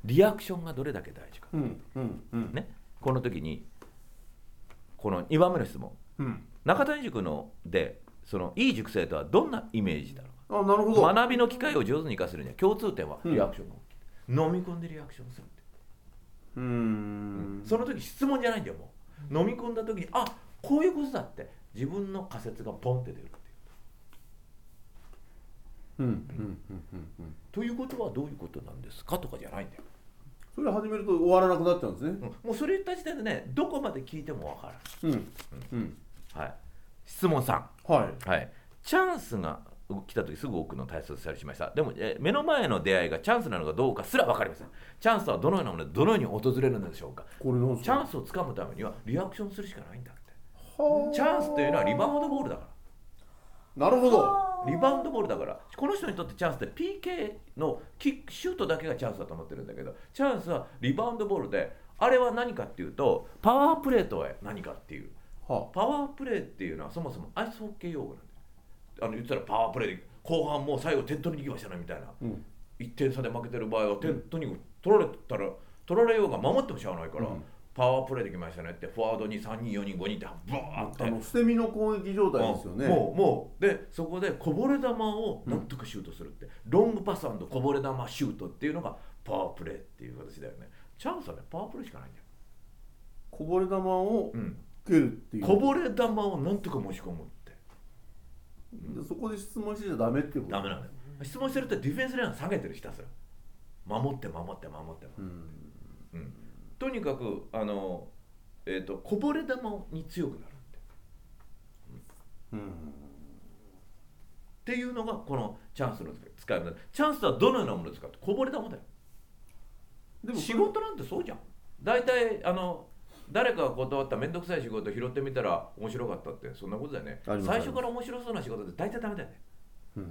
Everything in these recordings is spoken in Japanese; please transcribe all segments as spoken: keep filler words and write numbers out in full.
リアクションがどれだけ大事か、 うんうんうんね、この時にこのにばんめの質問、 うん、 中谷塾のでそのいい塾生とはどんなイメージだろうか。 あ、なるほど。 学びの機会を上手に生かせるには共通点はリアクションが大きい、うん、飲み込んでリアクションするって、 うーん、 その時質問じゃないんだよ。もう飲み込んだ時にあこういうことだって自分の仮説がポンって出るっていう、 うんうんうんうんうん、 ということはどういうことなんですかとかじゃないんだよ。 それ始めると終わらなくなっちゃうんですね、 うん、もうそれ言った時点でねどこまで聞いてもわからうんん、うんうんはい、質問さん、 はいはい、チャンスが来た時すぐ多くの大切されしました。でもえ目の前の出会いがチャンスなのかどうかすら分かりません。チャンスはどのようなものでどのように訪れるのでしょうか。 これなんすか。 チャンスをつかむためにはリアクションするしかないんだって。 はあ、 チャンスというのはリバウンドボールだから。 なるほど。 リバウンドボールだからこの人にとってチャンスって ピーケー のキックシュートだけがチャンスだと思ってるんだけど、チャンスはリバウンドボールで、あれは何かっていうとパワープレーとは何かっていう、 はパワープレーっていうのはそもそもアイスホッケー用語なんだよ。あの言ったらパワープレーで後半もう最後点取りに行きましたねみたいな、 うん、 いってん差で負けてる場合は点とにかく取られたら取られようが守ってもしゃあないから、うん、パワープレーできましたねってフォワードにさんにんよにんごにんってバーってあの捨て身の攻撃状態ですよね、 うん、もうもうでそこでこぼれ球をなんとかシュートするって、うん、ロングパス&こぼれ球シュートっていうのがパワープレーっていう形だよね。チャンスはねパワープレーしかないんだよ。 こぼれ球を蹴るっていう、 うん、こぼれ球をなんとか持ち込むって、 うん、そこで質問しちゃダメってこと。 ダメなんだよ。質問してるとディフェンスライン下げてるひたすら守って守って守って、うんうん、とにかくあの、えーと、こぼれ球に強くなるって、うんうん、っていうのがこのチャンスの使い方。チャンスはどのようなものですかって、こぼれ球だよ。でも仕事なんてそうじゃん。大体あの誰かが断った面倒くさい仕事拾ってみたら面白かったって、そんなことだよね。最初から面白そうな仕事って大体ダメだよね、うんうん、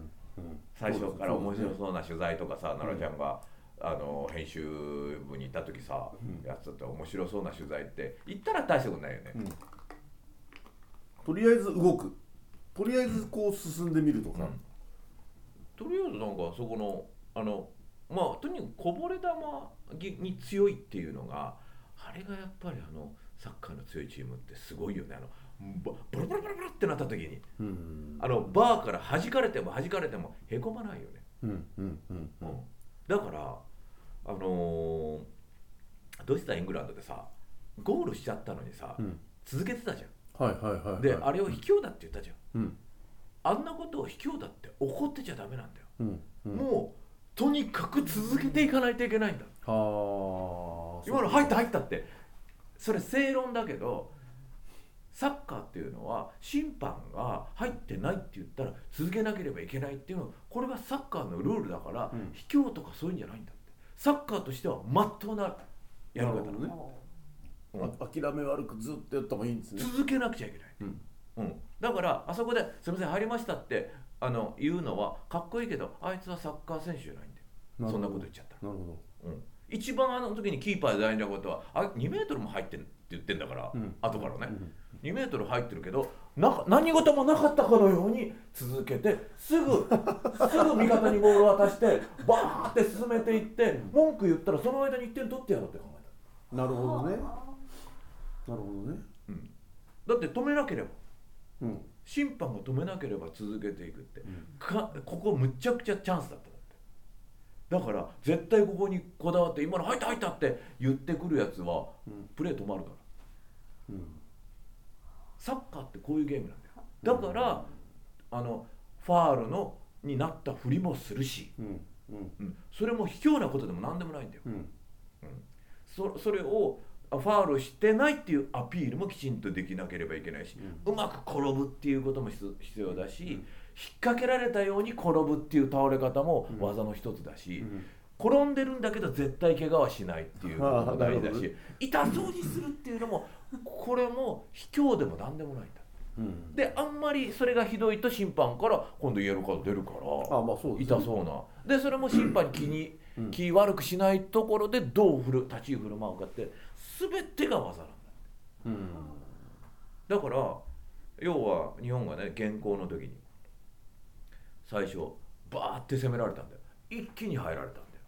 最初から面白そうな取材とかさ、奈々ちゃんが、うん、あの編集部に行った時さ、うん、やつだって面白そうな取材って言ったら大したことないよね、うん、 とりあえず動く、とりあえずこう進んでみるとか、うん、 とりあえずなんかそこのあのまあとにかくこぼれ球に強いっていうのが、あれがやっぱりあのサッカーの強いチームってすごいよね。あのボロボロボロボロってなった時に、うん、あのバーから弾かれても弾かれてもへこまないよね、うんうんうんうん、だからあのー、ドイツ対イングランドでさゴールしちゃったのにさ、うん、続けてたじゃん、はいはいはいはい、であれを卑怯だって言ったじゃん、うん、あんなことを卑怯だって怒ってちゃダメなんだよ、うんうん、もうとにかく続けていかないといけないんだ。は今の入った入ったってそれ正論だけど、サッカーっていうのは審判が入ってないって言ったら続けなければいけないっていうの、これがサッカーのルールだから、うん、卑怯とかそういうんじゃないんだって。サッカーとしては真っ当なやり方なのね、 うん、諦め悪くずっとやった方がいいんですね。 続けなくちゃいけない、うんうん、だからあそこですいません入りましたってあの言うのはかっこいいけど、あいつはサッカー選手じゃないんで、そんなこと言っちゃったら。なるほど、うん、一番あの時にキーパーで大事なことはあにメートルも入ってるって言ってんだから、うん、後からね、うん、にメートル入ってるけどな何事もなかったかのように続けて、すぐすぐ味方にボールを渡してバーって進めていって文句言ったらその間にいってん取ってやろうって考えた。 なるほどね、なるほどね、 うん、だって止めなければ、うん、審判が止めなければ続けていくって、うん、かここむちゃくちゃチャンスだった。だから絶対ここにこだわって今の入った入ったって言ってくるやつは、うん、プレー止まるから、うん、サッカーってこういうゲームなんだよ。だから、うん、あのファールのになったふりもするし、うんうんうん、それも卑怯なことでも何でもないんだよ、うんうん、そ, それをファールしてないっていうアピールもきちんとできなければいけないし、うん、うまく転ぶっていうことも必要だし、うん、引っ掛けられたように転ぶっていう倒れ方も技の一つだし、うん、転んでるんだけど絶対怪我はしないっていうことも大事だし、痛そうにするっていうのもこれも卑怯でも何でもないんだ、うん、であんまりそれがひどいと審判から今度イエローカード出るから、あ、まあそうですね、痛そうなでそれも審判に気に、うん、気悪くしないところでどう振る立ち居振る舞うかって全てが技なんだ、うん、だから要は日本がね現行の時に最初バーって攻められたんだよ。一気に入られたんだよ。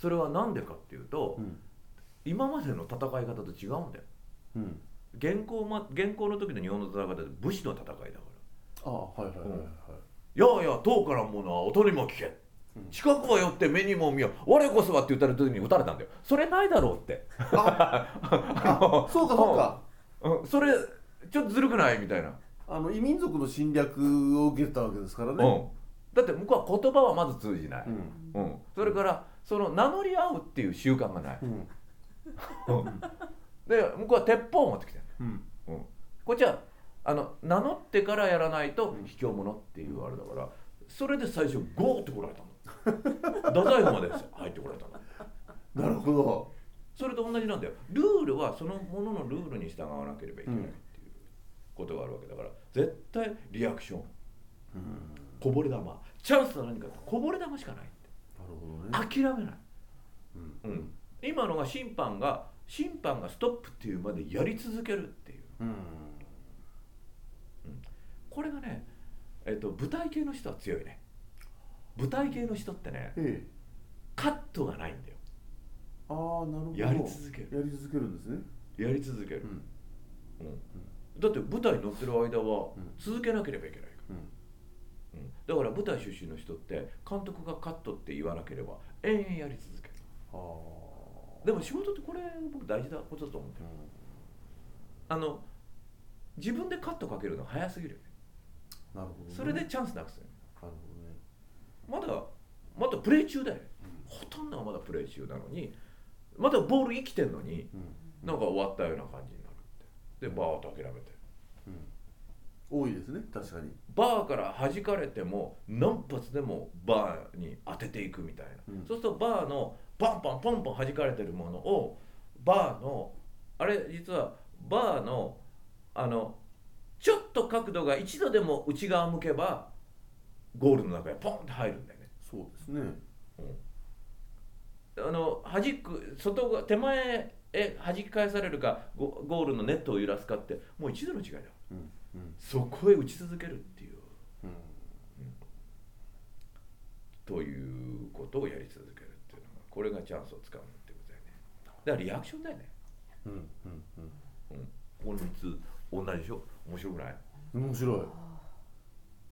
それは何でかっていうと、 うん、今今までの戦い方と違うんだよ。 うん、 現行、ま、現行の時の日本の戦い方って武士の戦いだから。 ああはいはいはいはい、 やあやあ遠からんものは音にも聞け、近くは寄って目にも見よ我こそはって言った時に撃たれたんだよ。それないだろうって。 ああそうかそうか、 うん、それちょっとずるくないみたいな。 あの異民族の侵略を受けたわけですからね、 うん、だって向こうは言葉はまず通じない、 うんうん、それからその名乗り合うっていう習慣がない、 うんうんで向こうは鉄砲を持ってきてる、 うんうん、こっちはあの名乗ってからやらないと卑怯者っていうあれだから、それで最初ゴーってこられたの太宰府まで入ってこられたの。 なるほど。 それと同じなんだよ。ルールはそのもののルールに従わなければいけないっていうことがあるわけだから、絶対リアクション、 うん、 こぼれ球、チャンスは何かってこぼれ球しかないって。 なるほどね。 諦めない、 うんうん、今のが審判が審判がストップっていうまでやり続けるっていう、 うんうん、これがね、えっと、舞台系の人は強いね。舞台系の人ってね、 ええ、 カットがないんだよ。 ああなるほど。 やり続けるやり続けるんですね。 やり続ける、 うんうん、だって舞台に乗ってる間は続けなければいけないから、 うんうん、だから舞台出身の人って監督がカットって言わなければ延々やり続ける。 あでも仕事ってこれ僕大事なことだと思ってる、うん、あの自分でカットかけるの早すぎるよね。 なるほど、ね、 それでチャンスなくすよね。 なるまだまだプレー中だよ、うん、ほとんどがまだプレー中なのにまだボール生きてんのに、うん、なんか終わったような感じになるってでバーッと諦めて、 うん、多いですね確かに。 バーから弾かれても何発でもバーに当てていくみたいな、うん、そうするとバーのパンパンポンポン弾かれてるものをバーのあれ実はバーのあのちょっと角度が一度でも内側向けばゴールの中へポンって入るんだよね。 そうですね、 うん、あの弾く外が手前へ弾き返されるか ゴ, ゴールのネットを揺らすかってもう一度の違いだ、 うんうん、 そこへ打ち続けるっていう、 うんうん、 ということをやり続けるっていうのがこれがチャンスをつかむってことだよね。だからリアクションだよね、 うんうんうんうん、このみっつ同じでしょ。面白くない？ 面白い。